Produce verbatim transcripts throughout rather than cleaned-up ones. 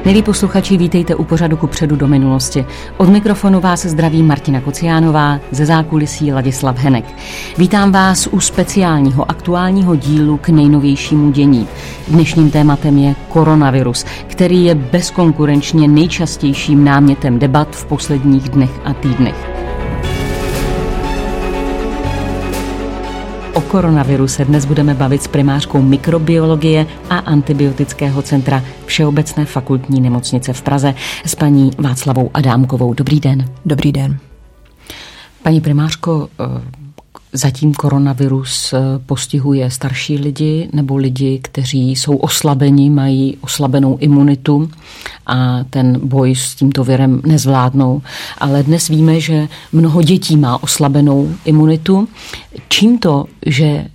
Milí posluchači, vítejte u pořadu Kupředu do minulosti. Od mikrofonu vás zdraví Martina Kociánová, ze zákulisí Ladislav Henek. Vítám vás u speciálního aktuálního dílu k nejnovějšímu dění. Dnešním tématem je koronavirus, který je bezkonkurenčně nejčastějším námětem debat v posledních dnech a týdnech. O koronaviru se dnes budeme bavit s primářkou mikrobiologie a antibiotického centra Všeobecné fakultní nemocnice v Praze s paní Václavou Adámkovou. Dobrý den. Dobrý den. Paní primářko, zatím koronavirus postihuje starší lidi nebo lidi, kteří jsou oslabeni, mají oslabenou imunitu a ten boj s tímto virem nezvládnou. Ale dnes víme, že mnoho dětí má oslabenou imunitu. Čím to, že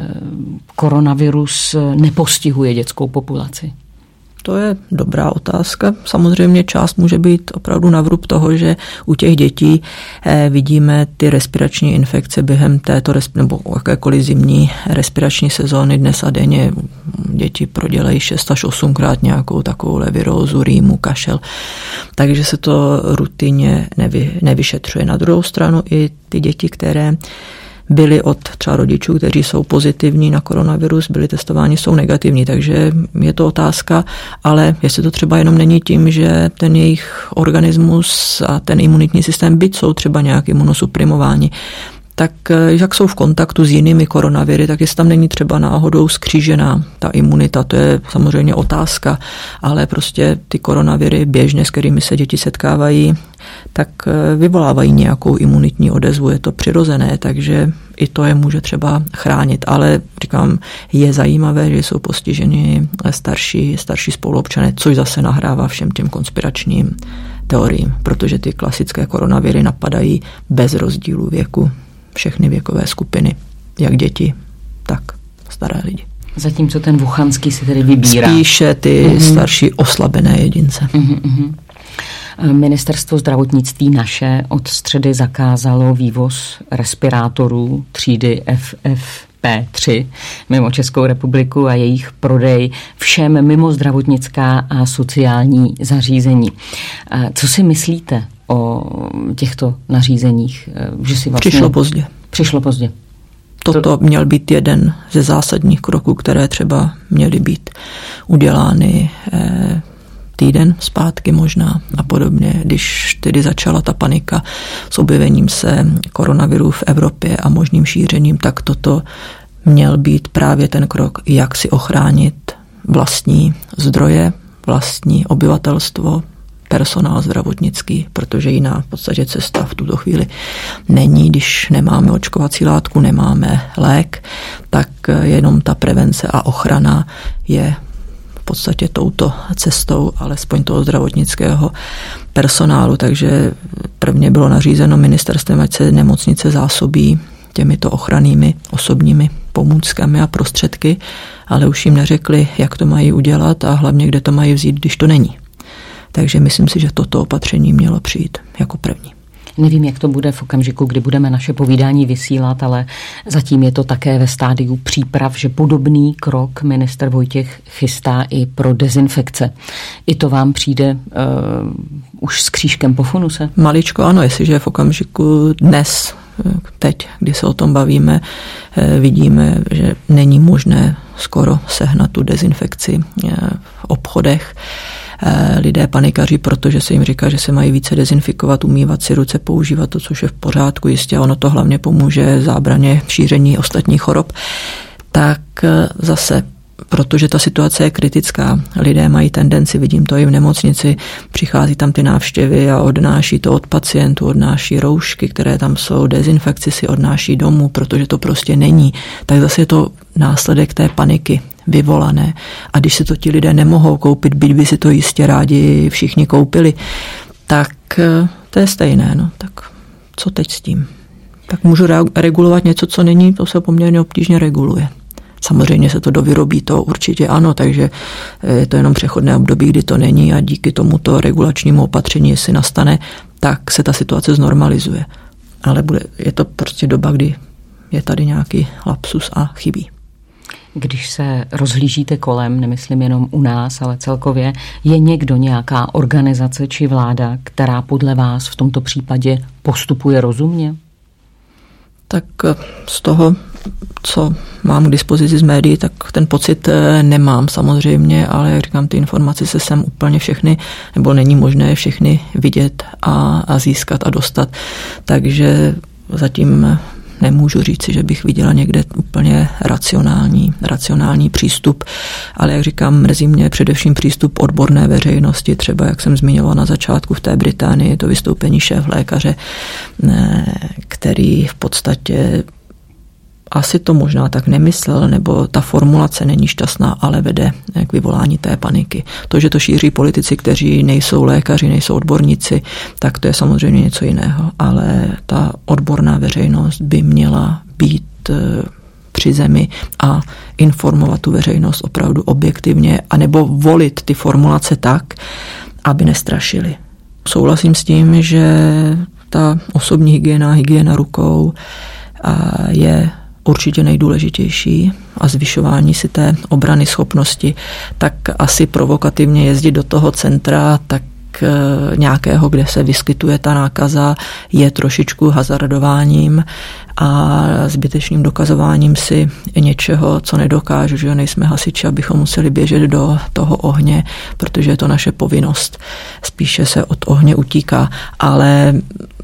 koronavirus nepostihuje dětskou populaci? To je dobrá otázka. Samozřejmě část může být opravdu na vrub toho, že u těch dětí vidíme ty respirační infekce během této nebo jakékoliv zimní respirační sezóny. Dnes a denně děti prodělají šest až osmkrát nějakou takovou virózu, rýmu, kašel. Takže se to rutině nevy, nevyšetřuje. Na druhou stranu i ty děti, které byli od třeba rodičů, kteří jsou pozitivní na koronavirus, byli testováni, jsou negativní, takže je to otázka, ale jestli to třeba jenom není tím, že ten jejich organismus a ten imunitní systém, byť jsou třeba nějak imunosuprimováni, tak jak jsou v kontaktu s jinými koronaviry, tak jestli tam není třeba náhodou skřížená ta imunita, to je samozřejmě otázka, ale prostě ty koronaviry běžně, s kterými se děti setkávají, tak vyvolávají nějakou imunitní odezvu, je to přirozené, takže i to je může třeba chránit, ale říkám, je zajímavé, že jsou postiženi starší, starší spoluobčané, což zase nahrává všem těm konspiračním teoriím, protože ty klasické koronaviry napadají bez rozdílu věku všechny věkové skupiny, jak děti, tak staré lidi. Zatímco ten wuhanský si tedy vybírá. Spíše ty mm-hmm. starší oslabené jedince. Mm-hmm. Ministerstvo zdravotnictví naše od středy zakázalo vývoz respirátorů třídy F F P tři mimo Českou republiku a jejich prodej všem mimo zdravotnická a sociální zařízení. Co si myslíte o těchto nařízeních? Že si vlastně... Přišlo pozdě. Přišlo pozdě. Toto měl být jeden ze zásadních kroků, které třeba měly být udělány eh, týden zpátky možná a podobně, když tedy začala ta panika s objevením se koronaviru v Evropě a možným šířením, tak toto měl být právě ten krok, jak si ochránit vlastní zdroje, vlastní obyvatelstvo, personál zdravotnický, protože jiná v podstatě cesta v tuto chvíli není, když nemáme očkovací látku, nemáme lék, tak jenom ta prevence a ochrana je v podstatě touto cestou, alespoň toho zdravotnického personálu, takže prvně bylo nařízeno ministerstvem, ať se nemocnice zásobí těmito ochrannými osobními pomůckami a prostředky, ale už jim neřekli, jak to mají udělat a hlavně, kde to mají vzít, když to není. Takže myslím si, že toto opatření mělo přijít jako první. Nevím, jak to bude v okamžiku, kdy budeme naše povídání vysílat, ale zatím je to také ve stádiu příprav, že podobný krok ministr Vojtěch chystá i pro dezinfekce. I to vám přijde uh, už s křížkem po funuse? Maličko ano, jestliže v okamžiku dnes, teď, kdy se o tom bavíme, vidíme, že není možné skoro sehnat tu dezinfekci v obchodech. Lidé panikaří, protože se jim říká, že se mají více dezinfikovat, umývat si ruce, používat to, což je v pořádku, jistě ono to hlavně pomůže zábraně šíření ostatních chorob. Tak zase, protože ta situace je kritická, lidé mají tendenci, vidím to i v nemocnici, přichází tam ty návštěvy a odnáší to od pacientů, odnáší roušky, které tam jsou, dezinfekci si odnáší domů, protože to prostě není. Tak zase je to následek té paniky vyvolané. A když si to ti lidé nemohou koupit, byť by si to jistě rádi všichni koupili, tak to je stejné. No. Tak co teď s tím? Tak můžu regulovat něco, co není, to se poměrně obtížně reguluje. Samozřejmě se to dovyrobí, to určitě ano, takže je to jenom přechodné období, kdy to není a díky tomuto regulačnímu opatření, jestli nastane, tak se ta situace znormalizuje. Ale bude, je to prostě doba, kdy je tady nějaký lapsus a chybí. Když se rozhlížíte kolem, nemyslím jenom u nás, ale celkově, je někdo, nějaká organizace či vláda, která podle vás v tomto případě postupuje rozumně? Tak z toho, co mám k dispozici z médií, tak ten pocit nemám samozřejmě, ale jak říkám, ty informace se sem úplně všechny, nebo není možné všechny vidět a, a získat a dostat. Takže zatím nemůžu říci, že bych viděla někde úplně racionální, racionální přístup, ale jak říkám, mrzí mě především přístup odborné veřejnosti, třeba jak jsem zmiňovala na začátku v té Británii, to vystoupení šéf lékaře, který v podstatě asi to možná tak nemyslel, nebo ta formulace není šťastná, ale vede k vyvolání té paniky. To, že to šíří politici, kteří nejsou lékaři, nejsou odborníci, tak to je samozřejmě něco jiného. Ale ta odborná veřejnost by měla být při zemi a informovat tu veřejnost opravdu objektivně, anebo volit ty formulace tak, aby nestrašili. Souhlasím s tím, že ta osobní hygiena, hygiena rukou je určitě nejdůležitější a zvyšování si té obrany schopnosti, tak asi provokativně jezdit do toho centra, tak nějakého, kde se vyskytuje ta nákaza, je trošičku hazardováním a zbytečným dokazováním si něčeho, co nedokážu, že nejsme hasiči, abychom museli běžet do toho ohně, protože je to naše povinnost. Spíše se od ohně utíká, ale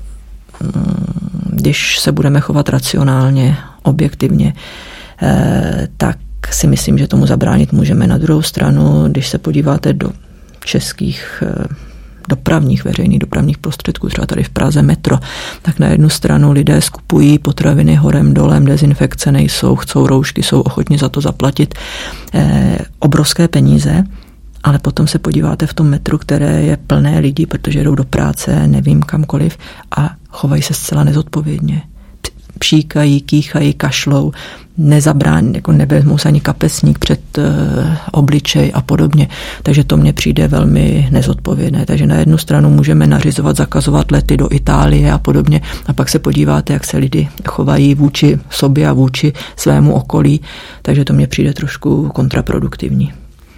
když se budeme chovat racionálně, objektivně, tak si myslím, že tomu zabránit můžeme. Na druhou stranu, když se podíváte do českých dopravních, veřejných dopravních prostředků, třeba tady v Praze metro, tak na jednu stranu lidé skupují potraviny horem dolem, dezinfekce nejsou, chcou roušky, jsou ochotni za to zaplatit eh, obrovské peníze, ale potom se podíváte v tom metru, které je plné lidí, protože jdou do práce, nevím kamkoliv, a chovají se zcela nezodpovědně. Pšíkají, kýchají, kašlou, nezabrání, jako nevezmou se ani kapesník před uh, obličej a podobně. Takže to mně přijde velmi nezodpovědné. Takže na jednu stranu můžeme nařizovat, zakazovat lety do Itálie a podobně, a pak se podíváte, jak se lidi chovají vůči sobě a vůči svému okolí. Takže to mně přijde trošku kontraproduktivní.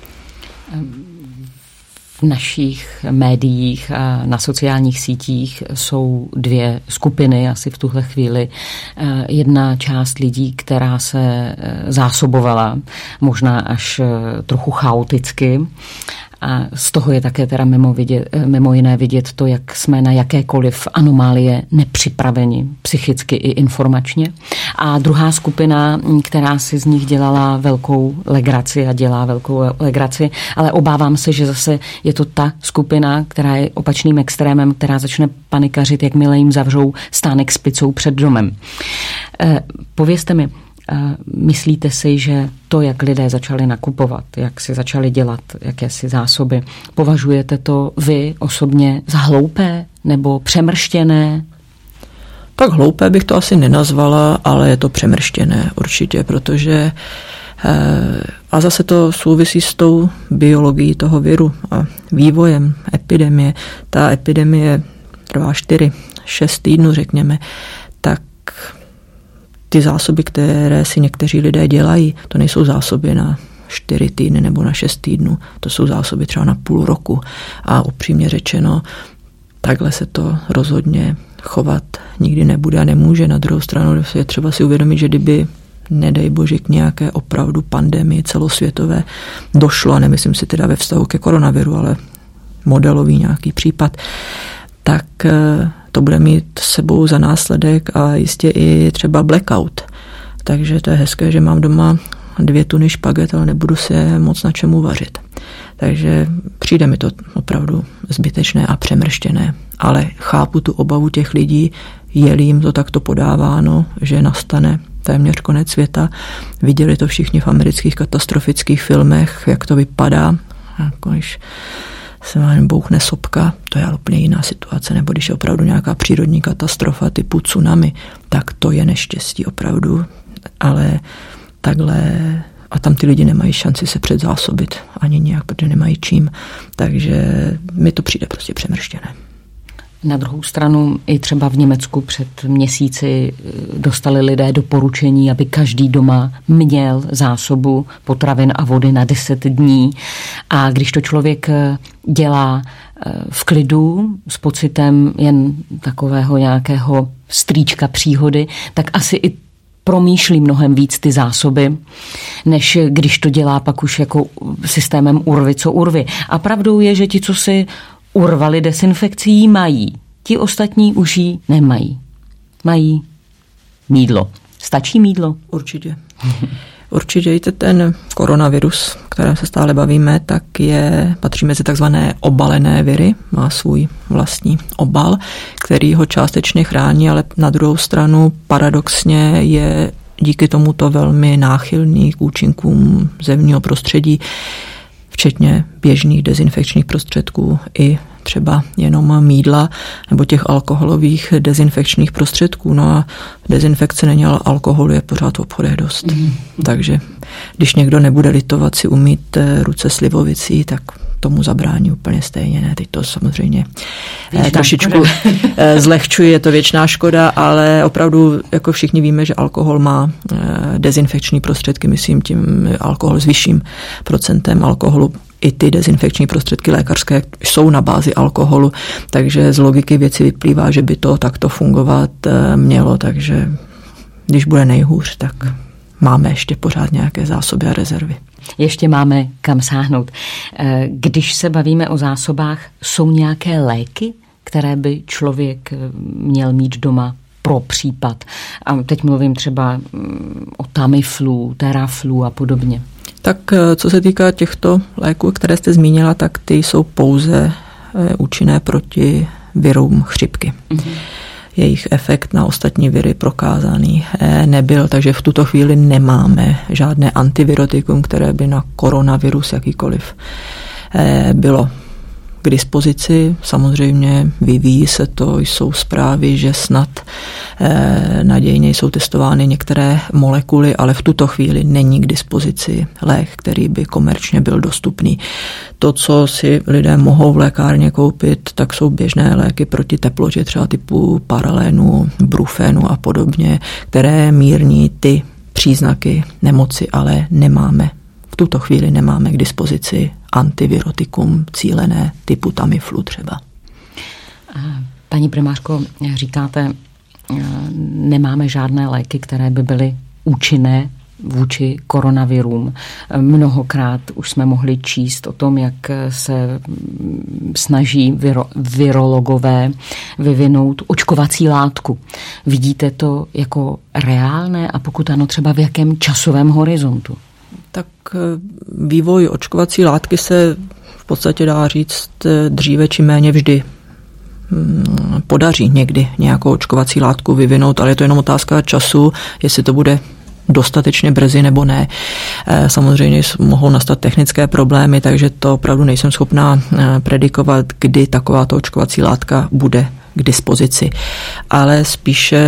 V našich médiích a na sociálních sítích jsou dvě skupiny asi v tuhle chvíli. Jedna část lidí, která se zásobovala, možná až trochu chaoticky, a z toho je také teda mimo, vidět, mimo jiné vidět to, jak jsme na jakékoliv anomálie nepřipraveni psychicky i informačně. A druhá skupina, která si z nich dělala velkou legraci a dělá velkou legraci, ale obávám se, že zase je to ta skupina, která je opačným extrémem, která začne panikařit, jakmile jim zavřou stánek s pizzou před domem. Eh, povězte mi, myslíte si, že to, jak lidé začali nakupovat, jak si začali dělat jakési zásoby, považujete to vy osobně za hloupé nebo přemrštěné? Tak hloupé bych to asi nenazvala, ale je to přemrštěné určitě, protože a zase to souvisí s tou biologií toho viru a vývojem epidemie. Ta epidemie trvá čtyři, šest týdnů, řekněme, tak ty zásoby, které si někteří lidé dělají, to nejsou zásoby na čtyři týdny nebo na šest týdnů, to jsou zásoby třeba na půl roku. A upřímně řečeno, takhle se to rozhodně chovat nikdy nebude a nemůže. Na druhou stranu je třeba si uvědomit, že kdyby, nedej bože, k nějaké opravdu pandemii celosvětové došlo, a nemyslím si teda ve vztahu ke koronaviru, ale modelový nějaký případ, tak to bude mít s sebou za následek a jistě i třeba blackout. Takže to je hezké, že mám doma dvě tuny špaget, ale nebudu se moc na čemu vařit. Takže přijde mi to opravdu zbytečné a přemrštěné. Ale chápu tu obavu těch lidí, je-li jim to takto podáváno, že nastane téměř konec světa. Viděli to všichni v amerických katastrofických filmech, jak to vypadá, jako když se vám bouchne sopka, to je úplně jiná situace, nebo když je opravdu nějaká přírodní katastrofa typu tsunami, tak to je neštěstí opravdu, ale takhle, a tam ty lidi nemají šanci se předzásobit ani nějak, protože nemají čím, takže mi to přijde prostě přemrštěné. Na druhou stranu i třeba v Německu před měsíci dostali lidé doporučení, aby každý doma měl zásobu potravin a vody na deset dní. A když to člověk dělá v klidu s pocitem jen takového nějakého strýčka příhody, tak asi i promýšlí mnohem víc ty zásoby, než když to dělá pak už jako systémem urvy co urvy. A pravdou je, že ti, co si urvali dezinfekcí, mají. Ti ostatní už ji nemají. Mají mýdlo. Stačí mýdlo? Určitě. Určitě i ten koronavirus, o kterém se stále bavíme, tak je, patří mezi takzvané obalené viry, má svůj vlastní obal, který ho částečně chrání, ale na druhou stranu paradoxně je díky tomuto velmi náchylný k účinkům zevního prostředí, včetně běžných dezinfekčních prostředků i třeba jenom mýdla nebo těch alkoholových dezinfekčních prostředků. No a dezinfekce není, ale alkoholu je pořád v obchodech dost. Mm. Takže když někdo nebude litovat si umýt ruce slivovicí, tak tomu zabrání úplně stejně. Ne? Teď to samozřejmě věčná trošičku škoda. Zlehčuje, je to věčná škoda, ale opravdu jako všichni víme, že alkohol má dezinfekční prostředky, myslím tím alkohol s vyšším procentem alkoholu. I ty dezinfekční prostředky lékařské jsou na bázi alkoholu, takže z logiky věci vyplývá, že by to takto fungovat mělo, takže když bude nejhůř, tak máme ještě pořád nějaké zásoby a rezervy. Ještě máme kam sáhnout. Když se bavíme o zásobách, jsou nějaké léky, které by člověk měl mít doma pro případ? A teď mluvím třeba o Tamiflu, Teraflu a podobně. Tak co se týká těchto léků, které jste zmínila, tak ty jsou pouze účinné proti virům chřipky. Mm-hmm. Jejich efekt na ostatní viry prokázaný nebyl, takže v tuto chvíli nemáme žádné antivirotikum, které by na koronavirus jakýkoliv bylo k dispozici. Samozřejmě vyvíjí se to, jsou zprávy, že snad eh, nadějně jsou testovány některé molekuly, ale v tuto chvíli není k dispozici lék, který by komerčně byl dostupný. To, co si lidé mohou v lékárně koupit, tak jsou běžné léky proti teplotě, třeba typu paralénu, brufénu a podobně, které mírní ty příznaky nemoci, ale nemáme. V tuto chvíli nemáme k dispozici antivirotikum cílené typu Tamiflu třeba. Paní primářko, říkáte, nemáme žádné léky, které by byly účinné vůči koronavirům. Mnohokrát už jsme mohli číst o tom, jak se snaží viro, virologové vyvinout očkovací látku. Vidíte to jako reálné a pokud ano, třeba v jakém časovém horizontu? Tak vývoj očkovací látky se v podstatě dá říct dříve či méně vždy podaří někdy nějakou očkovací látku vyvinout, ale je to jenom otázka času, jestli to bude dostatečně brzy nebo ne. Samozřejmě mohou nastat technické problémy, takže to opravdu nejsem schopná predikovat, kdy takováto očkovací látka bude k dispozici. Ale spíše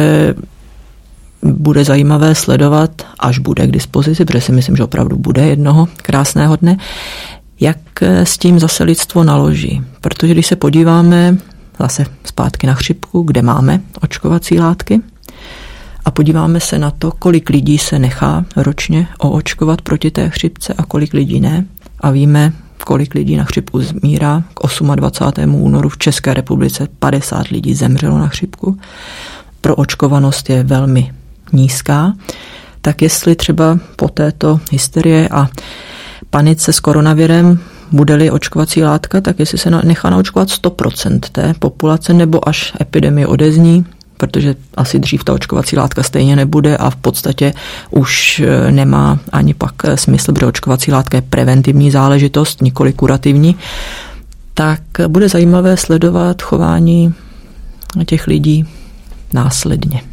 bude zajímavé sledovat, až bude k dispozici, protože si myslím, že opravdu bude jednoho krásného dne, jak s tím zase lidstvo naloží. Protože když se podíváme zase zpátky na chřipku, kde máme očkovací látky, a podíváme se na to, kolik lidí se nechá ročně oočkovat proti té chřipce a kolik lidí ne. A víme, kolik lidí na chřipku zmírá. K dvacátému osmého únoru v České republice padesát lidí zemřelo na chřipku. Proočkovanost je velmi nízká. Tak jestli třeba po této hysterie a panice s koronavirem bude-li očkovací látka, tak jestli se nechá naočkovat sto procent té populace, nebo až epidemie odezní, protože asi dřív ta očkovací látka stejně nebude a v podstatě už nemá ani pak smysl, protože očkovací látka je preventivní záležitost, nikoli kurativní, tak bude zajímavé sledovat chování těch lidí následně.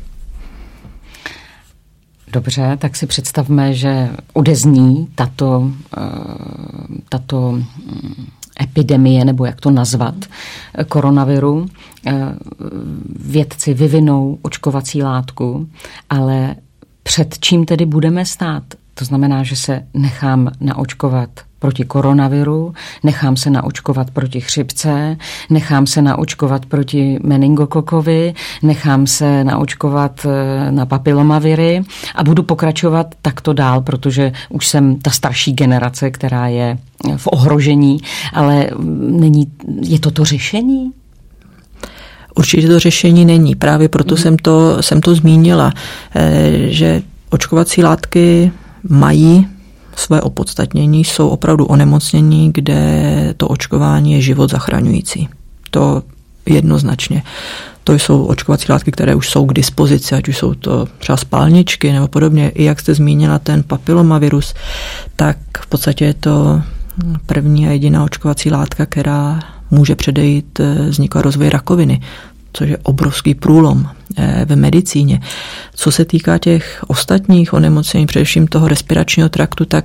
Dobře, tak si představme, že odezní tato, tato epidemie, nebo jak to nazvat, koronaviru. Vědci vyvinou očkovací látku, ale před čím tedy budeme stát? To znamená, že se nechám naočkovat proti koronaviru, nechám se naočkovat proti chřipce, nechám se naočkovat proti meningokokovi, nechám se naočkovat na papilomaviry a budu pokračovat takto dál, protože už jsem ta starší generace, která je v ohrožení, ale není, je to to řešení? Určitě to řešení není. Právě proto mm. jsem, to, jsem to zmínila, že očkovací látky mají své opodstatnění, jsou opravdu onemocnění, kde to očkování je život zachraňující. To jednoznačně. To jsou očkovací látky, které už jsou k dispozici, ať už jsou to třeba spalničky nebo podobně. I jak jste zmínila ten papilomavirus, tak v podstatě je to první a jediná očkovací látka, která může předejít vzniku a rozvoji rakoviny, což je obrovský průlom ve medicíně. Co se týká těch ostatních onemocnění, především toho respiračního traktu, tak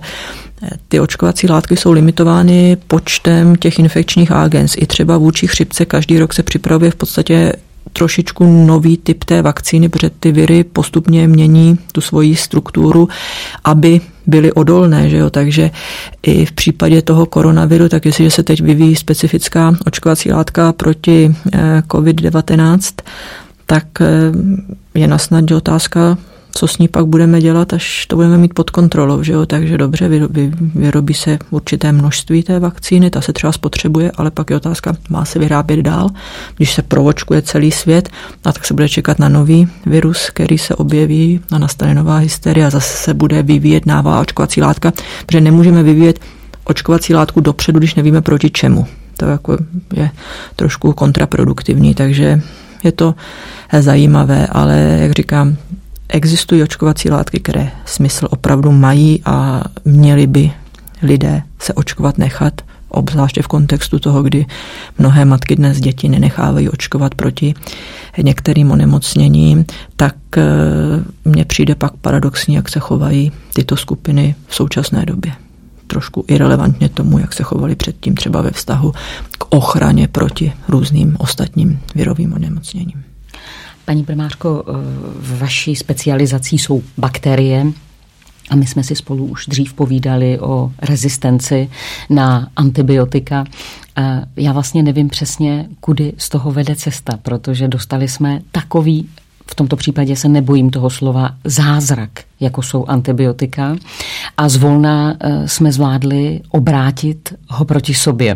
ty očkovací látky jsou limitovány počtem těch infekčních agens. I třeba vůči chřipce každý rok se připravuje v podstatě trošičku nový typ té vakcíny, protože ty viry postupně mění tu svoji strukturu, aby byly odolné. Že jo? Takže i v případě toho koronaviru, tak jestliže se teď vyvíjí specifická očkovací látka proti covid devatenáct, tak je na snadě otázka, co s ní pak budeme dělat, až to budeme mít pod kontrolou. Že jo? Takže dobře, vyrobí, vyrobí se určité množství té vakcíny, ta se třeba spotřebuje, ale pak je otázka, má se vyrábět dál, když se proočkuje celý svět, a tak se bude čekat na nový virus, který se objeví a nastane nová hysterie a zase se bude vyvíjet nová očkovací látka, protože nemůžeme vyvíjet očkovací látku dopředu, když nevíme proti čemu. To jako je trošku kontraproduktivní, takže je to zajímavé, ale jak říkám, existují očkovací látky, které smysl opravdu mají a měli by lidé se očkovat nechat, obzvláště v kontextu toho, kdy mnohé matky dnes děti nenechávají očkovat proti některým onemocněním, tak mně přijde pak paradoxní, jak se chovají tyto skupiny v současné době. Trošku irelevantně tomu, jak se chovali předtím třeba ve vztahu k ochraně proti různým ostatním virovým onemocněním. Paní primářko, v vaší specializací jsou bakterie a my jsme si spolu už dřív povídali o rezistenci na antibiotika. Já vlastně nevím přesně, kudy z toho vede cesta, protože dostali jsme takový, v tomto případě se nebojím toho slova, zázrak, jako jsou antibiotika, a zvolna jsme zvládli obrátit ho proti sobě.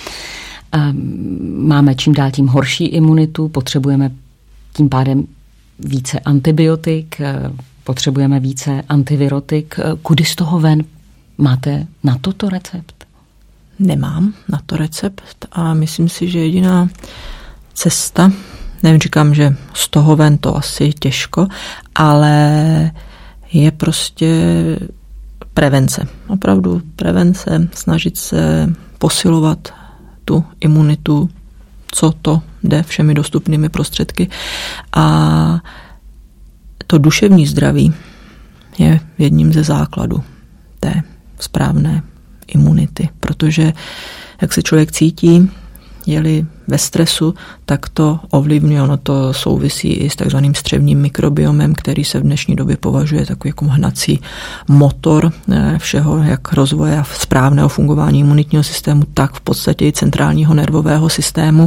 Máme čím dál tím horší imunitu, potřebujeme tím pádem více antibiotik, potřebujeme více antivirotik. Kudy z toho ven? Máte na toto recept? Nemám na to recept a myslím si, že jediná cesta, nevím, říkám, že z toho ven to asi těžko, ale je prostě prevence. Opravdu prevence, snažit se posilovat tu imunitu, co to jde všemi dostupnými prostředky. A to duševní zdraví je jedním ze základů té správné imunity, protože jak se člověk cítí, je-li ve stresu, tak to ovlivňuje, ono to souvisí i s takzvaným střevním mikrobiomem, který se v dnešní době považuje takový jako hnací motor všeho, jak rozvoje a správného fungování imunitního systému, tak v podstatě i centrálního nervového systému.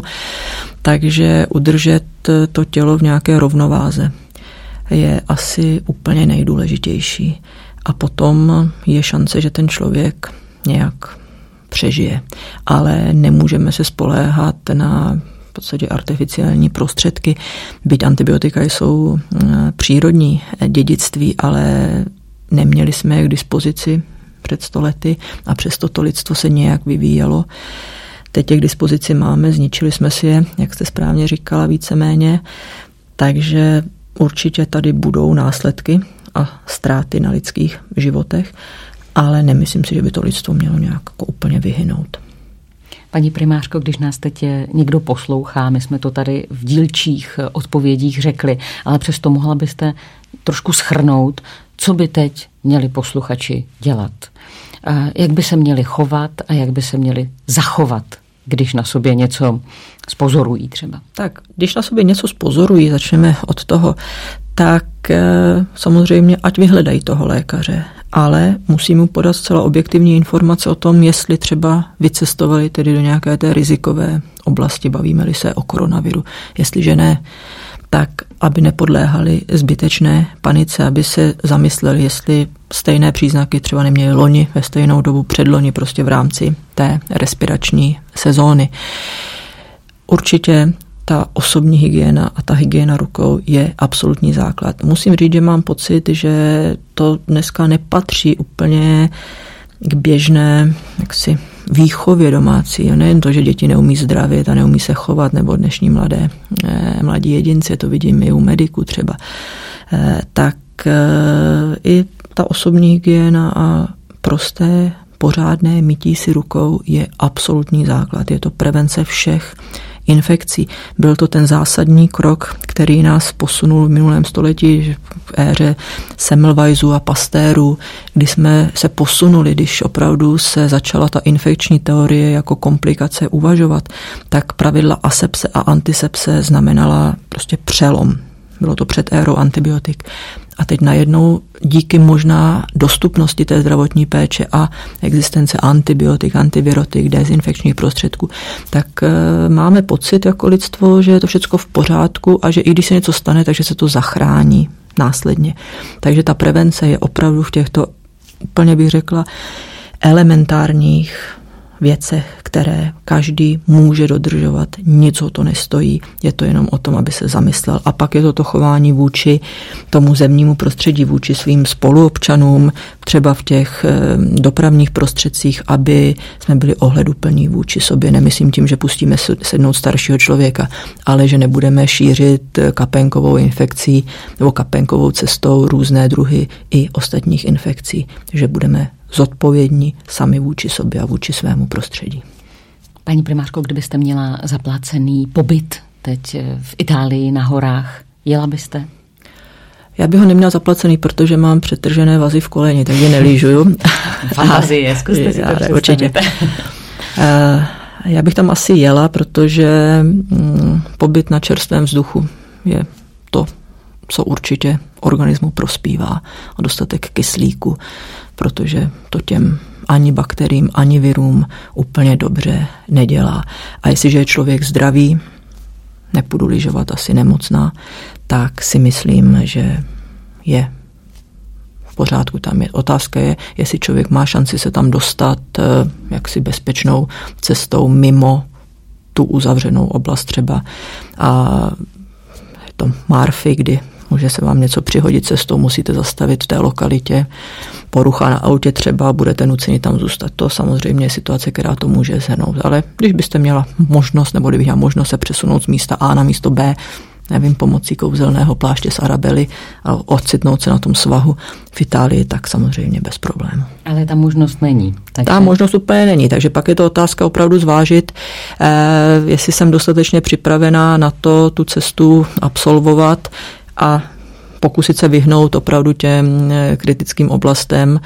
Takže udržet to tělo v nějaké rovnováze je asi úplně nejdůležitější. A potom je šance, že ten člověk nějak přežije. Ale nemůžeme se spoléhat na v podstatě artificiální prostředky, byť antibiotika jsou přírodní dědictví, ale neměli jsme je k dispozici před sto lety a přesto to lidstvo se nějak vyvíjelo. Teď je k dispozici máme, zničili jsme si je, jak jste správně říkala, víceméně, takže určitě tady budou následky a ztráty na lidských životech, ale nemyslím si, že by to lidstvo mělo nějak jako úplně vyhynout. Paní primářko, když nás teď někdo poslouchá, my jsme to tady v dílčích odpovědích řekli, ale přesto mohla byste trošku shrnout, co by teď měli posluchači dělat. Jak by se měli chovat a jak by se měli zachovat, když na sobě něco spozorují třeba. Tak, když na sobě něco spozorují, začneme od toho, tak samozřejmě ať vyhledají toho lékaře, ale musím mu podat zcela objektivní informace o tom, jestli třeba vycestovali tedy do nějaké té rizikové oblasti, bavíme-li se o koronaviru. Jestliže ne, tak aby nepodléhali zbytečné panice, aby se zamysleli, jestli stejné příznaky třeba neměli loni ve stejnou dobu, předloni, prostě v rámci té respirační sezóny. Určitě ta osobní hygiena a ta hygiena rukou je absolutní základ. Musím říct, že mám pocit, že to dneska nepatří úplně k běžné jaksi výchově domácí. Nejen to, že děti neumí zdravit a neumí se chovat, nebo dnešní mladé, eh, mladí jedinci, to vidím i u mediků třeba, eh, tak eh, i ta osobní hygiena a prosté pořádné mytí si rukou je absolutní základ. Je to prevence všech infekcí. Byl to ten zásadní krok, který nás posunul v minulém století v éře Semmelweisů a Pasteurů, kdy jsme se posunuli, když opravdu se začala ta infekční teorie jako komplikace uvažovat, tak pravidla asepse a antisepse znamenala prostě přelom. Bylo to před érou antibiotik. A teď najednou díky možná dostupnosti té zdravotní péče a existence antibiotik, antivirotik, dezinfekčních prostředků, tak e, máme pocit jako lidstvo, že je to všechno v pořádku a že i když se něco stane, takže se to zachrání následně. Takže ta prevence je opravdu v těchto, úplně bych řekla, elementárních věcech, které každý může dodržovat, nic ho to nestojí, je to jenom o tom, aby se zamyslel. A pak je to to chování vůči tomu zemnímu prostředí, vůči svým spoluobčanům, třeba v těch dopravních prostředcích, aby jsme byli ohleduplní vůči sobě. Nemyslím tím, že pustíme sednout staršího člověka, ale že nebudeme šířit kapénkovou infekcí nebo kapénkovou cestou různé druhy i ostatních infekcí, že budeme zodpovědní sami vůči sobě a vůči svému prostředí. Paní primářko, kdybyste měla zaplacený pobyt teď v Itálii na horách, jela byste? Já bych ho neměla zaplacený, protože mám přetržené vazy v koleni, takže nelížuju. Fantazie, zkuste si to představit. Určitě. Já bych tam asi jela, protože pobyt na čerstvém vzduchu je to, co určitě organismu prospívá a dostatek kyslíku, protože to těm ani bakteriím, ani virům úplně dobře nedělá. A jestliže je člověk zdravý, nepůjdu lyžovat, asi nemocná, tak si myslím, že je v pořádku tam. Je. Otázka je, jestli člověk má šanci se tam dostat jaksi bezpečnou cestou mimo tu uzavřenou oblast třeba. A je to Marfy, kdy může se vám něco přihodit cestou, musíte zastavit v té lokalitě, porucha na autě třeba, budete nuceni tam zůstat. To samozřejmě je situace, která to může zhrnout. Ale když byste měla možnost, nebo kdybych měla možnost se přesunout z místa A na místo B, nevím, pomocí kouzelného pláště z Arabely a ocitnout se na tom svahu v Itálii, tak samozřejmě bez problému. Ale ta možnost není. Takže... Ta možnost úplně není, takže pak je to otázka opravdu zvážit, eh, jestli jsem dostatečně připravená na to tu cestu absolvovat a pokusit se vyhnout opravdu těm kritickým oblastem.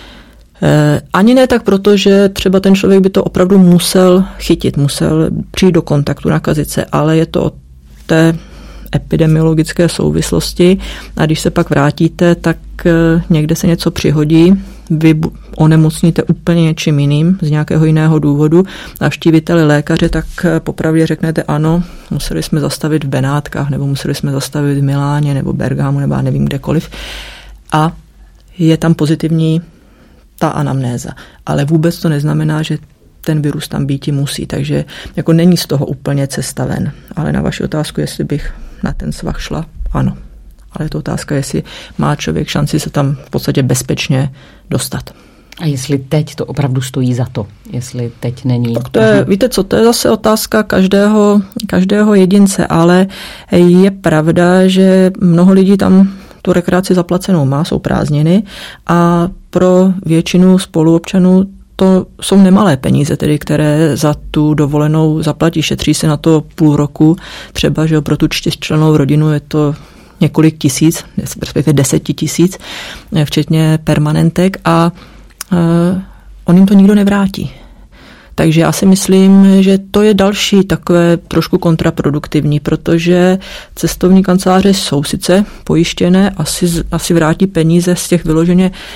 Ani ne tak proto, že třeba ten člověk by to opravdu musel chytit, musel přijít do kontaktu, nakazit se, ale je to o té epidemiologické souvislosti a když se pak vrátíte, tak někde se něco přihodí, vy onemocníte úplně něčím jiným, z nějakého jiného důvodu, navštívíte-li lékaře, tak popravdě řeknete ano, museli jsme zastavit v Benátkách, nebo museli jsme zastavit v Miláně, nebo Bergamu, nebo já nevím kdekoliv. A je tam pozitivní ta anamnéza. Ale vůbec to neznamená, že ten virus tam býti musí, takže jako není z toho úplně cesta ven. Ale na vaši otázku, jestli bych na ten svah šla, ano. Ale je to otázka, jestli má člověk šanci se tam v podstatě bezpečně dostat. A jestli teď to opravdu stojí za to, jestli teď není... Tak to je, víte co, to je zase otázka každého, každého jedince, ale je pravda, že mnoho lidí tam tu rekreaci zaplacenou má, jsou prázdniny a pro většinu spoluobčanů to jsou nemalé peníze, tedy, které za tu dovolenou zaplatí. Šetří se na to půl roku, třeba, že pro tu čtyřčlennou rodinu je to několik tisíc, respektive deseti tisíc, včetně permanentek a uh, on jim to nikdo nevrátí. Takže já si myslím, že to je další takové trošku kontraproduktivní, protože cestovní kanceláře jsou sice pojištěné, asi, asi vrátí peníze z těch vyloženě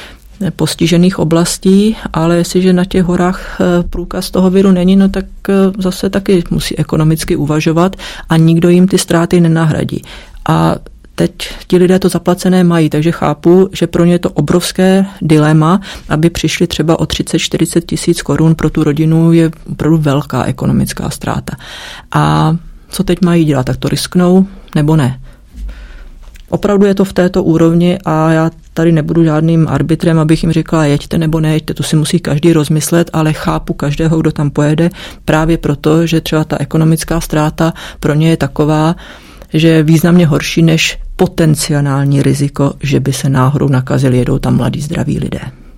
postižených oblastí, ale jestliže na těch horách průkaz toho viru není, no tak zase taky musí ekonomicky uvažovat a nikdo jim ty ztráty nenahradí. A teď ti lidé to zaplacené mají, takže chápu, že pro ně je to obrovské dilema, aby přišli třeba o třicet čtyřicet tisíc korun, pro tu rodinu je opravdu velká ekonomická ztráta. A co teď mají dělat? Tak to risknou nebo ne? Opravdu je to v této úrovni a já tady nebudu žádným arbitrem, abych jim řekla jeďte nebo nejeďte, to si musí každý rozmyslet, ale chápu každého, kdo tam pojede, právě proto, že třeba ta ekonomická ztráta pro ně je taková, že je významně horší než potenciální riziko, že by se náhodou nakazili, jedou tam mladí zdraví lidé.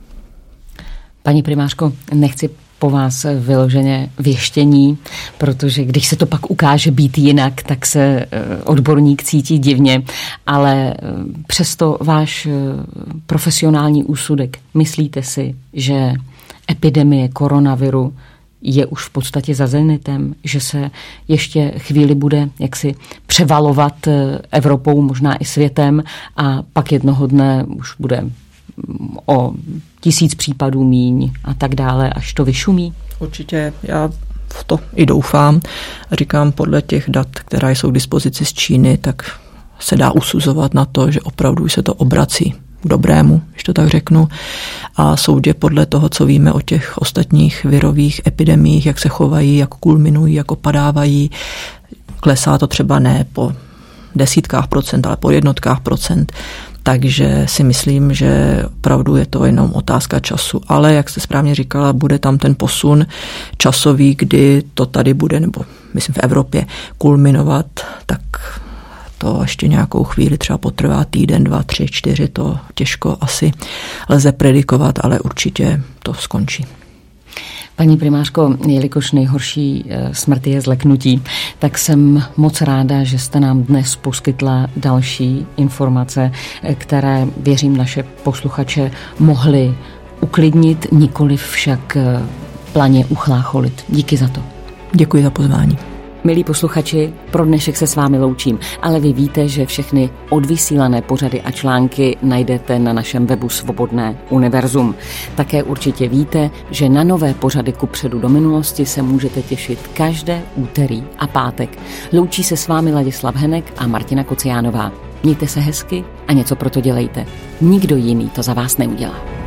Paní primářko, nechci po vás vyloženě věštění, protože když se to pak ukáže být jinak, tak se odborník cítí divně, ale přesto váš profesionální úsudek, myslíte si, že epidemie koronaviru je už v podstatě za zenitem, že se ještě chvíli bude jaksi převalovat Evropou, možná i světem a pak jednoho dne už bude o tisíc případů míň a tak dále, až to vyšumí? Určitě, já v to i doufám. Říkám, podle těch dat, která jsou k dispozici z Číny, tak se dá usuzovat na to, že opravdu se to obrací k dobrému, když to tak řeknu. A soudě podle toho, co víme o těch ostatních virových epidemiích, jak se chovají, jak kulminují, jak opadávají, klesá to třeba ne po desítkách procent, ale po jednotkách procent. Takže si myslím, že opravdu je to jenom otázka času. Ale jak jste správně říkala, bude tam ten posun časový, kdy to tady bude, nebo myslím v Evropě, kulminovat, tak to ještě nějakou chvíli třeba potrvá týden, dva, tři, čtyři, to těžko asi lze predikovat, ale určitě to skončí. Paní primářko, jelikož nejhorší smrt je zleknutí, tak jsem moc ráda, že jste nám dnes poskytla další informace, které, věřím, naše posluchače mohly uklidnit, nikoliv však planě uchlácholit. Díky za to. Děkuji za pozvání. Milí posluchači, pro dnešek se s vámi loučím, ale vy víte, že všechny odvysílané pořady a články najdete na našem webu Svobodné univerzum. Také určitě víte, že na nové pořady Kupředu do minulosti se můžete těšit každé úterý a pátek. Loučí se s vámi Ladislav Henek a Martina Kociánová. Mějte se hezky a něco pro to dělejte. Nikdo jiný to za vás neudělá.